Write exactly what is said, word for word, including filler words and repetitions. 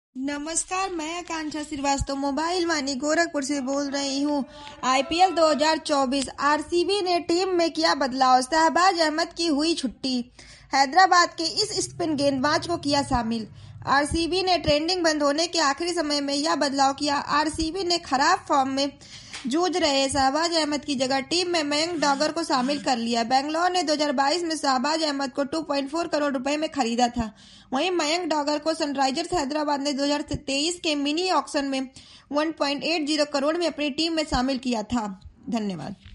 नमस्कार, मैं आकांक्षा श्रीवास्तव मोबाइल वानी गोरखपुर से बोल रही हूँ। आईपीएल दो हज़ार चौबीस आरसीबी ने टीम में किया बदलाव, शहबाज अहमद की हुई छुट्टी, हैदराबाद के इस स्पिन गेंदबाज को किया शामिल। आरसीबी ने ट्रेंडिंग बंद होने के आखिरी समय में यह बदलाव किया। आरसीबी ने खराब फॉर्म में जूझ रहे शहबाज अहमद की जगह टीम में मयंक डॉगर को शामिल कर लिया। बेंगलोर ने दो हज़ार बाईस में शहबाज अहमद को दो पॉइंट चार करोड़ रुपए में खरीदा था। वहीं मयंक डॉगर को सनराइजर्स हैदराबाद ने दो हज़ार तेईस के मिनी ऑक्शन में एक पॉइंट आठ शून्य करोड़ में अपनी टीम में शामिल किया था। धन्यवाद।